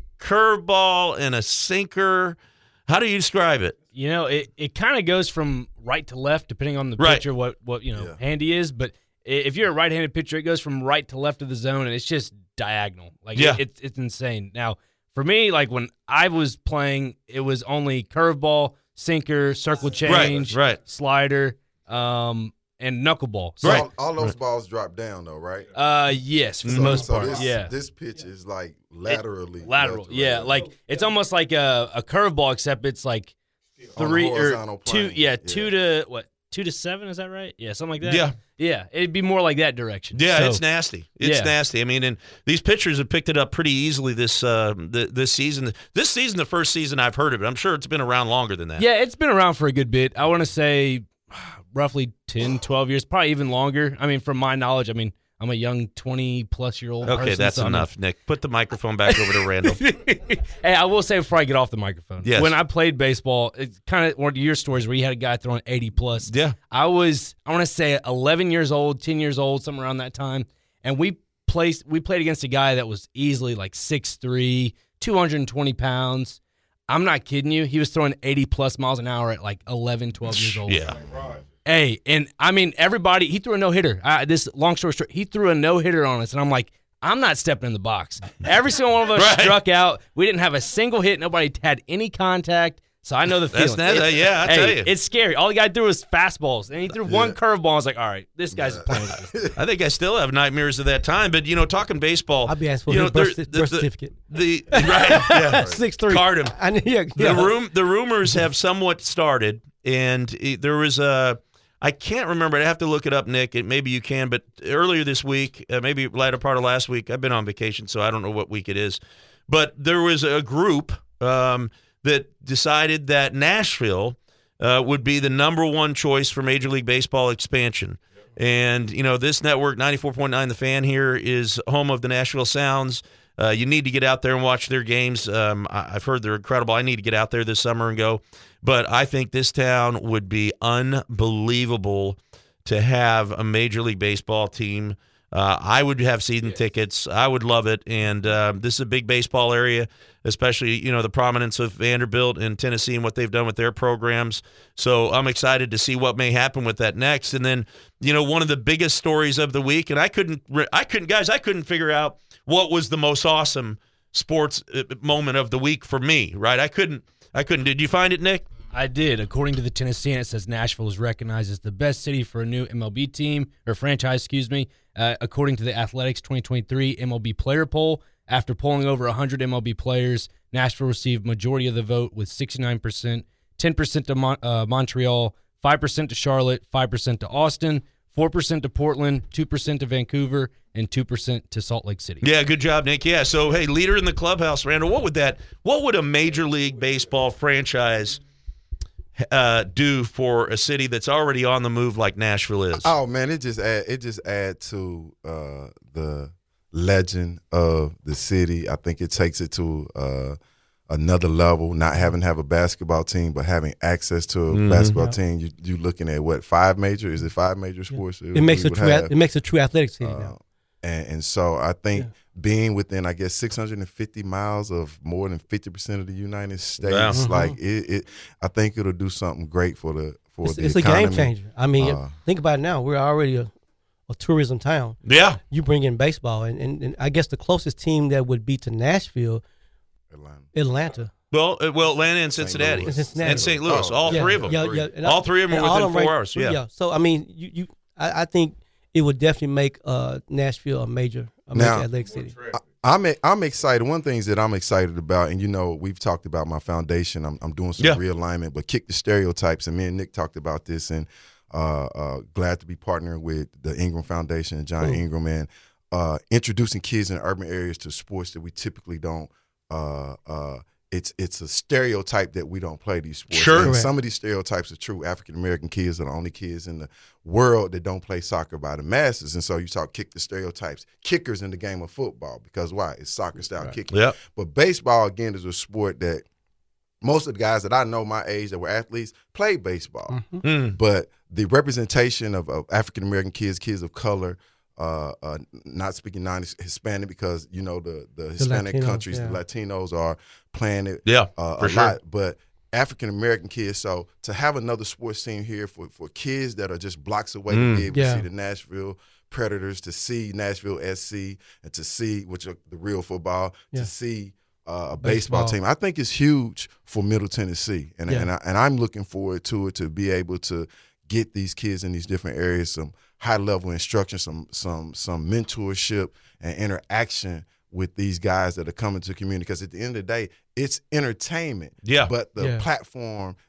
curveball and a sinker. How do you describe it? You know, it, it kind of goes from right to left depending on the Right. pitcher, what what you know Yeah. hand he is. But i- if you're a right-handed pitcher, it goes from right to left of the zone, and it's just diagonal. Like Yeah. it, it's it's insane. Now, for me, like when I was playing, it was only curveball, sinker, circle change, right. slider, um, and knuckleball. So, So all, all those balls drop down though, right? uh, yes, for the So- most so part, this, yeah. This pitch is like laterally. Lateral, left to yeah, right. like it's almost like a, a curveball, except it's like On a three or horizontal two, plane, yeah, yeah. two to what two to seven. Is that right? Yeah, something like that. Yeah. Yeah, it'd be more like that direction. Yeah, So, it's nasty. It's yeah. nasty. I mean, and these pitchers have picked it up pretty easily this uh, th- this season. This season, the first season I've heard of it. I'm sure it's been around longer than that. Yeah, it's been around for a good bit. I want to say roughly ten, twelve years, probably even longer. I mean, from my knowledge, I mean, I'm a young twenty-plus-year-old Okay, person, that's so I mean- enough, Nick. Put the microphone back over to Randall. Hey, I will say before I get off the microphone, Yes. when I played baseball, it's kind of one of your stories where you had a guy throwing eighty plus. Yeah. I was, I want to say eleven years old, ten years old, somewhere around that time, and we placed, we played against a guy that was easily like six three, two hundred twenty pounds. I'm not kidding you. He was throwing eighty plus miles an hour at like eleven, twelve years old. Yeah. Hey, and I mean, everybody, he threw a no-hitter. Uh, this long story short, he threw a no-hitter on us, and I'm like, I'm not stepping in the box. Every single one of us Right. struck out. We didn't have a single hit. Nobody had any contact, so I know the That's feeling. not- It- yeah, I hey, tell you. It's scary. All the guy threw was fastballs, and he threw one curveball. I was like, all right, this guy's playing with this. I think I still have nightmares of that time. But, you know, talking baseball. I'll be asking for you know, his birth, there- birth the- certificate. The, right, yeah. Six three. Card him. I, yeah, The yeah. room, the rumors have somewhat started, and it, there was a. I can't remember. I have to look it up, Nick. It, maybe you can, but earlier this week, uh, maybe latter part of last week, I've been on vacation, so I don't know what week it is. But there was a group um, that decided that Nashville uh, would be the number one choice for Major League Baseball expansion. And, you know, this network, ninety-four point nine The Fan here, is home of the Nashville Sounds. Uh, you need to get out there and watch their games. Um, I, I've heard they're incredible. I need to get out there this summer and go. But I think this town would be unbelievable to have a Major League Baseball team. Uh, I would have season tickets. I would love it. And uh, this is a big baseball area, especially, you know, the prominence of Vanderbilt and Tennessee and what they've done with their programs. So I'm excited to see what may happen with that next. And then, you know, one of the biggest stories of the week, and I couldn't, I couldn't, guys, I couldn't figure out what was the most awesome sports moment of the week for me, right? I couldn't, I couldn't. Did you find it, Nick? I did. According to the Tennessean, it says Nashville is recognized as the best city for a new M L B team, or franchise, excuse me. Uh, according to the Athletics twenty twenty-three M L B player poll, after polling over one hundred M L B players, Nashville received majority of the vote with sixty-nine percent, ten percent to Mon- uh, Montreal, five percent to Charlotte, five percent to Austin, four percent to Portland, two percent to Vancouver, and two percent to Salt Lake City. Yeah, good job, Nick. Yeah, so, hey, leader in the clubhouse, Randall, what would that, what would a Major League Baseball franchise uh, do for a city that's already on the move like Nashville is? Oh man, it just add it just add to uh, the legend of the city. I think it takes it to uh, another level. Not having to have a basketball team, but having access to a Mhm. basketball Yeah. team. You you looking at what five major? Is it five major sports? It makes we a would true. have? It makes a true athletic city Uh, now. And, and so I think Yeah. being within, I guess, six hundred fifty miles of more than fifty percent of the United States, Wow. Mhm. like it, it, I think it'll do something great for the for It's, the it's a economy. game changer. I mean, Uh, think about it now. We're already a, a tourism town. Yeah. You bring in baseball, and, and, and I guess the closest team that would be to Nashville, Atlanta. Atlanta. Well, uh, well, Atlanta and Saint Cincinnati. Louis. And Cincinnati. And Saint Louis, Oh, all Yeah, three of them. Yeah, yeah. And All three of them and are all within of four them right- hours, yeah. So I mean, you, you I, I think it would definitely make uh, Nashville a major, a major Now- athletic city. I'm I'm excited. One of the things that I'm excited about, and you know, we've talked about my foundation. I'm, I'm doing some Yeah. realignment, but kick the stereotypes. And me and Nick talked about this, and uh, uh, glad to be partnering with the Ingram Foundation and John Mm. Ingram, and uh, introducing kids in urban areas to sports that we typically don't. Uh, uh, it's it's a stereotype that we don't play these sports. Sure. And Correct. some of these stereotypes are true. African American kids are the only kids in the world that don't play soccer by the masses. And so you talk kick the stereotypes. Kickers in the game of football, because why? It's soccer style kicking. Yep. But baseball, again, is a sport that most of the guys that I know my age that were athletes played baseball. Mhm. Mm. But the representation of, of African American kids, kids of color, uh, uh, not speaking non-Hispanic, because you know the the Hispanic Latinos, countries, yeah. the Latinos are playing it Yeah, uh, for a sure. lot. But African American kids, so to have another sports team here for, for kids that are just blocks away Mm. to be able Yeah. to see the Nashville Predators, to see Nashville S C, and to see, which are the real football, Yeah. to see uh, a baseball, Baseball. team. I think it's huge for Middle Tennessee, and Yeah. and, I, and I'm looking forward to it, to be able to get these kids in these different areas some high level instruction, some some some mentorship and interaction with these guys that are coming to the community. Because at the end of the day, it's entertainment. Yeah. But the Yeah. platform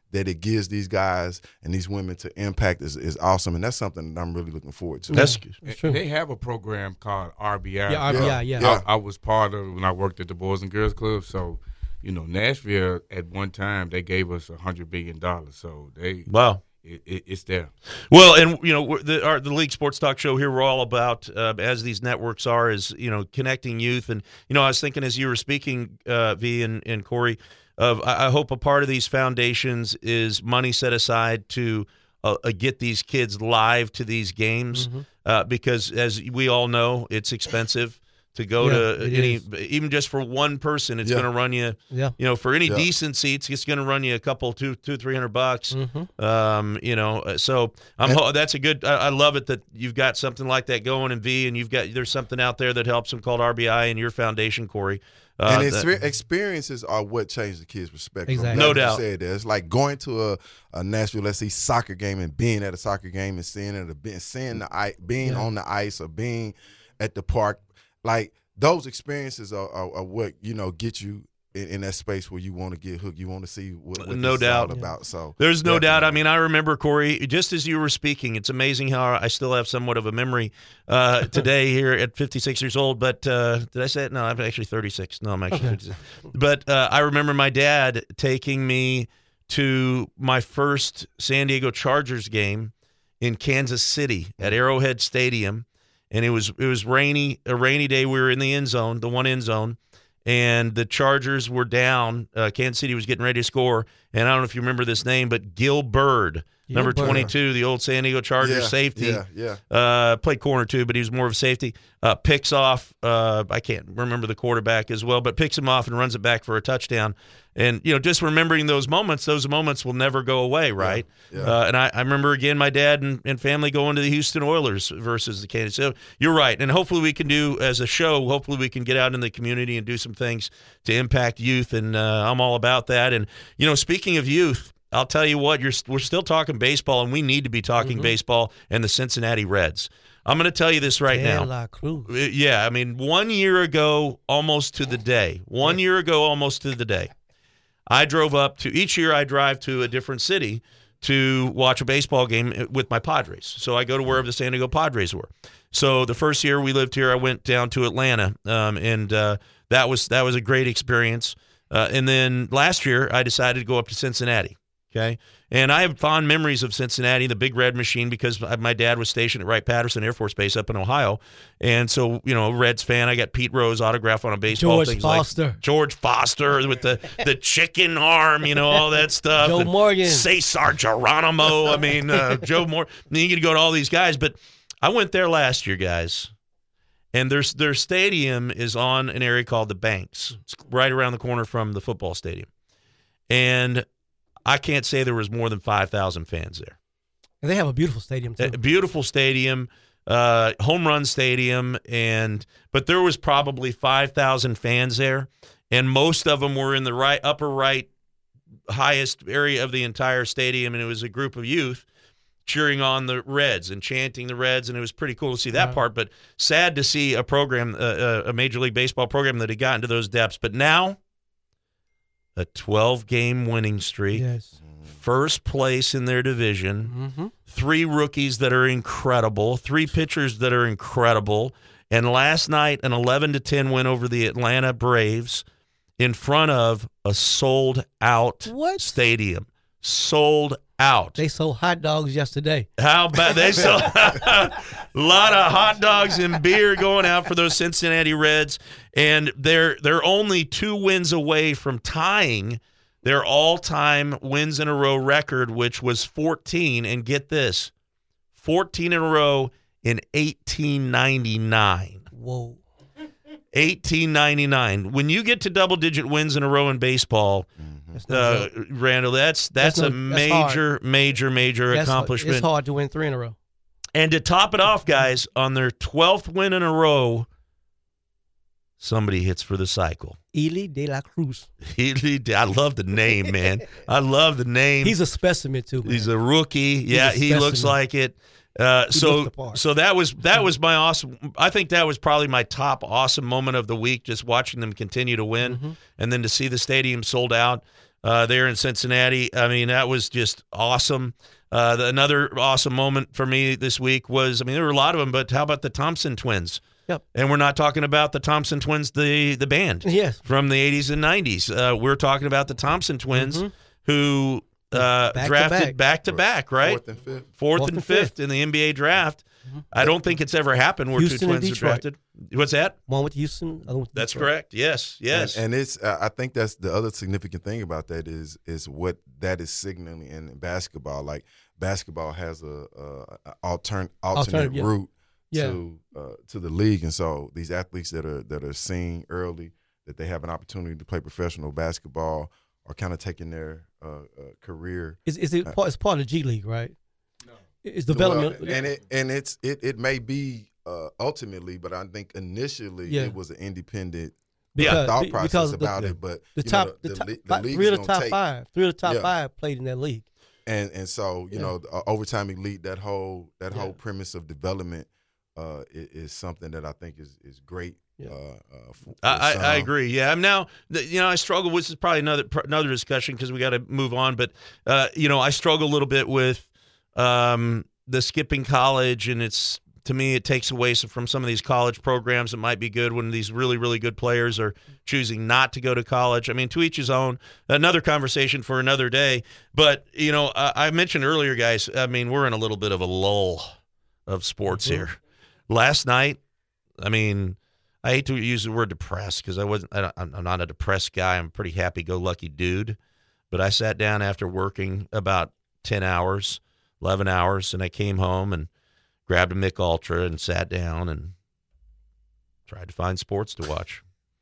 that it gives these guys and these women to impact is, is awesome, and that's something that I'm really looking forward to. That's, that's true. They have a program called R B I. Yeah, R B I, yeah. yeah. I, I was part of it when I worked at the Boys and Girls Club. So, you know, Nashville at one time they gave us a hundred billion dollars. So they wow. It, it, it's there. Well, and you know, we're, the our, the League Sports Talk Show here, we're all about, uh, as these networks are, is you know, connecting youth. And you know, I was thinking as you were speaking, uh, V and, and Corey, of I, I hope a part of these foundations is money set aside to uh, uh, get these kids live to these games, mm-hmm. uh, because as we all know, it's expensive. To go yeah, to any, is. even just for one person, it's yeah. going to run you. Yeah. You know, for any yeah. decent seats, it's going to run you a couple, two, two, three hundred bucks. Mm-hmm. Um, you know, so I'm. And, that's a good. I, I love it that you've got something like that going in V, and you've got there's something out there that helps them called R B I and your foundation, Corey. Uh, and that, experiences are what change the kids' perspective. Exactly. No doubt. Said that. It's like going to a, a Nashville, let's see, soccer game and being at a soccer game and seeing it, or seeing the ice, being yeah. on the ice, or being at the park, like. Those experiences are, are, are what, you know, get you in, in that space where you want to get hooked. You want to see what, what no this doubt. is all about. So there's no definitely. doubt. I mean, I remember, Corey, just as you were speaking, it's amazing how I still have somewhat of a memory uh, today here at fifty-six years old. But uh, did I say it? No, I'm actually thirty-six. No, I'm actually okay. fifty-six. But uh, I remember my dad taking me to my first San Diego Chargers game in Kansas City at Arrowhead Stadium. And it was it was rainy, a rainy day. We were in the end zone, the one end zone, and the Chargers were down. Uh, Kansas City was getting ready to score. And I don't know if you remember this name, but Gil Bird, Gil number Bird. twenty-two, the old San Diego Chargers yeah, safety. Yeah, yeah. Uh, played corner too, but he was more of a safety. Uh, picks off, uh, I can't remember the quarterback as well, but picks him off and runs it back for a touchdown. And, you know, just remembering those moments, those moments will never go away, right? Yeah, yeah. Uh, and I, I remember, again, my dad and, and family going to the Houston Oilers versus the Kansas. So you're right. And hopefully we can do, as a show, hopefully we can get out in the community and do some things to impact youth. And uh, I'm all about that. And, you know, speaking of youth, I'll tell you what, you're, we're still talking baseball, and we need to be talking mm-hmm. baseball and the Cincinnati Reds. I'm going to tell you this right De now. La Cruz. Yeah, I mean, one year ago, almost to the day, one year ago, almost to the day, I drove up to, each year I drive to a different city to watch a baseball game with my Padres. So I go to wherever the San Diego Padres were. So the first year we lived here, I went down to Atlanta, um, and uh, that was that was a great experience. Uh, and then last year I decided to go up to Cincinnati. Okay, and I have fond memories of Cincinnati, the Big Red Machine, because my dad was stationed at Wright-Patterson Air Force Base up in Ohio, and so, you know, Reds fan. I got Pete Rose autograph on a baseball. George things Foster, like George Foster with the, the chicken arm, you know, all that stuff. Joe and Morgan, Cesar Geronimo. I mean, uh, Joe Morgan. I mean, you can go to all these guys, but I went there last year, guys, and their their stadium is on an area called the Banks. It's right around the corner from the football stadium, and I can't say there was more than five thousand fans there. And they have a beautiful stadium, too. A beautiful stadium, uh, home run stadium, and but there was probably five thousand fans there, and most of them were in the right upper right highest area of the entire stadium, and it was a group of youth cheering on the Reds and chanting the Reds, and it was pretty cool to see that yeah. part, but sad to see a program, uh, a Major League Baseball program that had gotten to those depths. But now, a twelve-game winning streak, yes. first place in their division, mm-hmm. three rookies that are incredible, three pitchers that are incredible, and last night an eleven to ten win over the Atlanta Braves in front of a sold-out what? stadium. Sold out. They sold hot dogs yesterday. How about they sold a lot of hot dogs and beer going out for those Cincinnati Reds, and they're they're only two wins away from tying their all-time wins in a row record, which was fourteen. And get this, fourteen in a row in eighteen ninety-nine. Whoa. eighteen ninety-nine. When you get to double-digit wins in a row in baseball, uh, Randall, that's that's, that's a no, that's major, hard. major, major that's accomplishment. Hard. It's hard to win three in a row. And to top it off, guys, on their twelfth win in a row, somebody hits for the cycle. Ely De La Cruz. Ely, I love the name, man. I love the name. He's a specimen too, man. He's a rookie. He's yeah, a he looks like it. Uh, so so that was that was my awesome. I think that was probably my top awesome moment of the week. Just watching them continue to win, mm-hmm. and then to see the stadium sold out. uh, there in Cincinnati. I mean, that was just awesome. Uh, the, another awesome moment for me this week was, I mean, there were a lot of them, but how about the Thompson twins? Yep. And we're not talking about the Thompson twins, the the band Yes. from the eighties and nineties. Uh, we're talking about the Thompson twins Mhm. who uh, Back to drafted back. back to back, right? Fourth and fifth. Fourth, Fourth and and fifth, fifth. in the N B A draft. Mhm. I don't think it's ever happened where Houston two and twins are Detroit. drafted. What's that? One with Houston, other one with That's Detroit. correct. Yes, yes. And, and it's uh, I think that's the other significant thing about that is is what that is signaling in basketball. Like basketball has a, a, a altern, alternate Alternative, yeah. route Yeah. to uh, to the league, and so these athletes that are that are seen early that they have an opportunity to play professional basketball are kind of taking their uh, uh, career. Is is it part, it's part of the G League, right? No. It's development. Well, and it and it's it it may be uh, ultimately, but I think initially Yeah. it was an independent Yeah. thought Be- process because the- about it. But the you top, know, the, top le- five, league's three of the gonna top take- five, three of the top Yeah. five played in that league. and and so you Yeah. know uh, overtime elite, that whole that Yeah. whole premise of development uh, is, is something that I think is is great. Yeah. Uh, uh, for, for I, I, some. I agree. Yeah, I'm now. the- You know, I struggle. This is probably another another discussion because we got to move on. But uh, you know, I struggle a little bit with um, the skipping college, and it's to me it takes away some, from some of these college programs that might be good when these really really good players are choosing not to go to college. I mean, to each his own. Another conversation for another day. But you know, I, I mentioned earlier, guys. I mean, we're in a little bit of a lull of sports Mm-hmm. here. Last night, I mean. I hate to use the word depressed because I wasn't. I don't, I'm not a depressed guy. I'm a pretty happy-go-lucky dude. But I sat down after working about ten hours, eleven hours, and I came home and grabbed a Mick Ultra and sat down and tried to find sports to watch.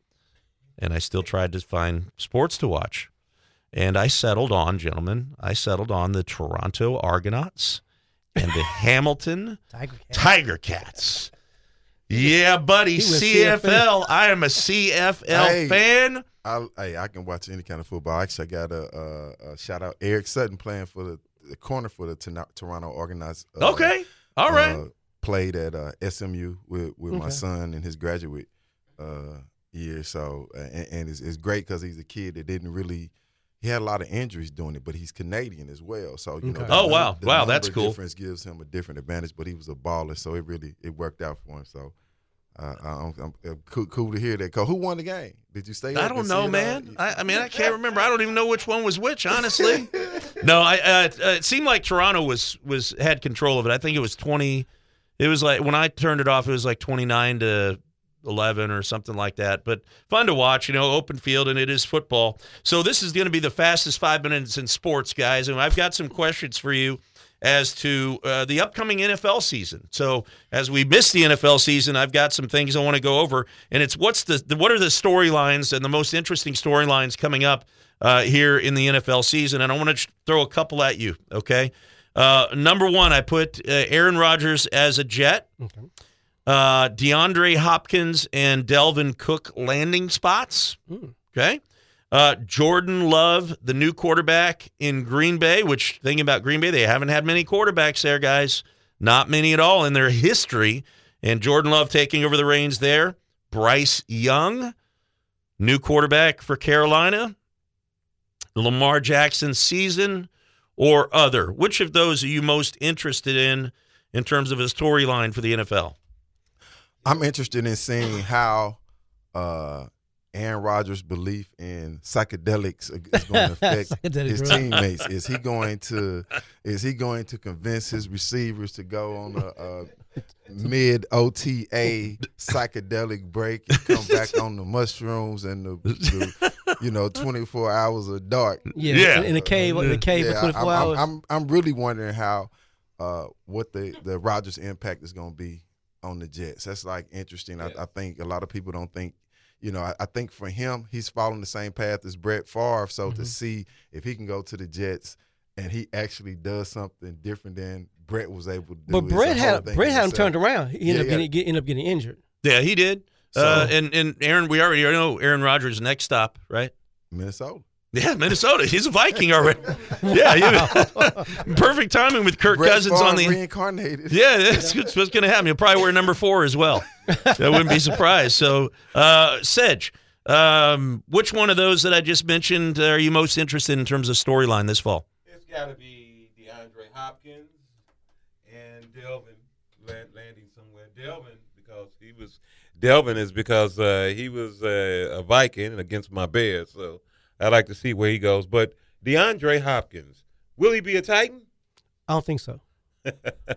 And I still tried to find sports to watch. And I settled on, gentlemen, I settled on the Toronto Argonauts and the Hamilton Tiger Cat. Tiger Cats. Yeah, buddy, He was C F L. I am a C F L Hey. fan. I, hey, I can watch any kind of football. Actually, I got a, a, a shout out Eric Sutton playing for the, the corner for the Tono- Toronto Organized. Uh, Okay, all right. Uh, played at uh, S M U with, with my Okay. son in his graduate uh, year. So, uh, and, and it's, it's great because he's a kid that didn't really. He had a lot of injuries doing it, but he's Canadian as well. So you know. Okay. the Oh, num- wow. the Wow, that's number cool. Difference gives him a different advantage, but he was a baller, so it really it worked out for him. So. Uh, I'm, I'm, I'm cool, cool to hear that. Cole, who won the game? Did you stay? I up don't and know, see it man. all? I, I mean, I can't remember. I don't even know which one was which, honestly. No, I. Uh, uh, it seemed like Toronto was was had control of it. I think it was twenty. It was like when I turned it off, it was like twenty-nine to eleven or something like that. But fun to watch, you know, open field, and it is football. So this is going to be the fastest five minutes in sports, guys. And I've got some questions for you as to uh, the upcoming N F L season. So as we miss the N F L season, I've got some things I want to go over, and it's what's the, the what are the storylines and the most interesting storylines coming up uh, here in the N F L season, and I want to throw a couple at you. Okay, uh, number one, I put uh, Aaron Rodgers as a Jet, Okay. uh, DeAndre Hopkins and Delvin Cook landing spots. Mm. Okay. Uh, Jordan Love, the new quarterback in Green Bay, which, thinking about Green Bay, they haven't had many quarterbacks there, guys. Not many at all in their history. And Jordan Love taking over the reins there. Bryce Young, new quarterback for Carolina. Lamar Jackson season or other. Which of those are you most interested in in terms of a storyline for the N F L? I'm interested in seeing how uh, Aaron Rodgers' belief in psychedelics is going to affect Psychedelic his drug. teammates. Is he going to is he going to convince his receivers to go on a, a mid O T A psychedelic break and come back on the mushrooms and the, the you know twenty-four hours of dark? Yeah, Yeah. In, in a cave, in a cave Yeah, for twenty-four I'm, hours. I'm, I'm I'm really wondering how uh, what the the Rodgers impact is going to be on the Jets. That's like interesting. I, I think a lot of people don't think. You know, I, I think for him, he's following the same path as Brett Favre. So Mm-hmm. to see if he can go to the Jets and he actually does something different than Brett was able to do. but is a Brett whole had thing Brett in had him itself. turned around. He ended Yeah, up yeah. getting get, ended up getting injured. Yeah, he did. uh, and, and Aaron, we already know Aaron Rodgers' next stop, right? Minnesota. Yeah, Minnesota. He's a Viking already. Yeah, you, perfect timing with Kirk Brett Cousins Favre on the. reincarnated. Yeah, that's what's what's going to happen. He'll probably wear number four as well. I wouldn't be surprised. So, uh, Sedge, Um, which one of those that I just mentioned are you most interested in terms of storyline this fall? It's got to be DeAndre Hopkins and Delvin landing somewhere. Delvin because he was Delvin is because uh, he was uh, a Viking against my Bears, so I'd like to see where he goes. But DeAndre Hopkins, will he be a Titan? I don't think so. No.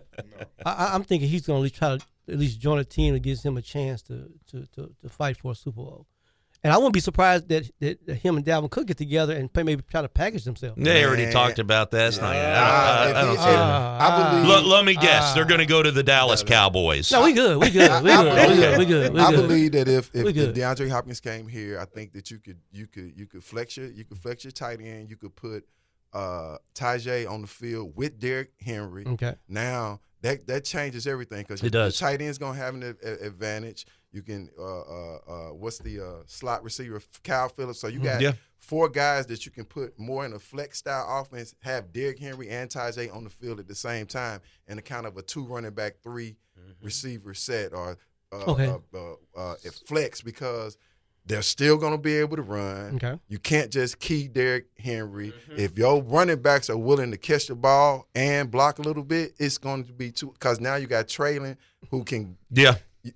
I, I'm thinking he's going to try to at least join a team that gives him a chance to to, to, to fight for a Super Bowl. And I wouldn't be surprised that, that, that him and Dalvin could get together and maybe try to package themselves. They already Man. talked about that. It's not, I, Uh, I, I if don't he- see if- it. I believe. Let, let me guess. Ah. They're going to go to the Dallas Cowboys. No, we good. We good. We I- good. I We good. believe- We good. We I good. believe that if, We if, if good. DeAndre Hopkins came here, I think that you could you could you could flex your you could flex your tight end. You could put uh, Tajay on the field with Derrick Henry. Okay. Now that that changes everything because It does. the tight end's gonna have an a- a- advantage. You can uh, uh, uh, what's the uh, slot receiver, Kyle Phillips. So you got Yeah. four guys that you can put more in a flex style offense. Have Derrick Henry and Tajay on the field at the same time, and a kind of a two running back, three receiver set or uh, Okay. uh, uh, uh, if flex because they're still going to be able to run. Okay. You can't just key Derrick Henry. If your running backs are willing to catch the ball and block a little bit, it's going to be too because now you got Traylon who can Yeah.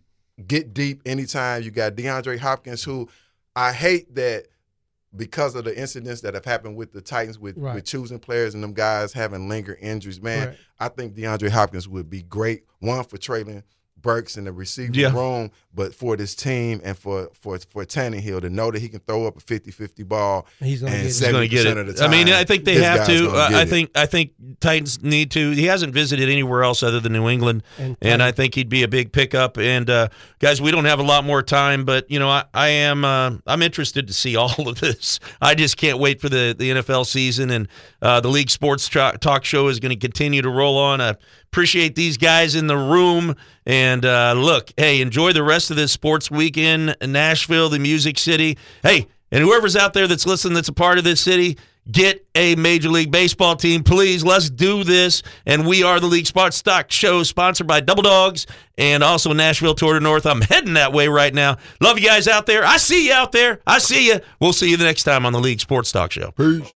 get deep anytime. You got DeAndre Hopkins who I hate that because of the incidents that have happened with the Titans with, Right. with choosing players and them guys having lingering injuries. Man, Right. I think DeAndre Hopkins would be great, one for Traylon Burks in the receiver Yeah. room, but for this team and for for for Tannehill to know that he can throw up a fifty-fifty ball He's gonna and get it. He's going to get seventy percent it. of the I time. mean, I think they this have guy's to. gonna Uh, get I it. think I think Titans need to. He hasn't visited anywhere else other than New England, And and I Titans. think he'd be a big pickup. And uh, guys, we don't have a lot more time, but you know, I, I am uh, I'm interested to see all of this. I just can't wait for the, the N F L season, and uh, the League Sports tra- Talk Show is going to continue to roll on. I appreciate these guys in the room, and uh, look, hey, enjoy the rest of this sports weekend in Nashville, the Music City. Hey, and whoever's out there that's listening that's a part of this city, get a Major League Baseball team, please. Let's do this. And we are the League Sports Stock Show, sponsored by Double Dogs and also Nashville Tour de North. I'm heading that way right now. Love you guys out there. I see you out there. I see you. We'll see you the next time on the League Sports Talk Show. Peace.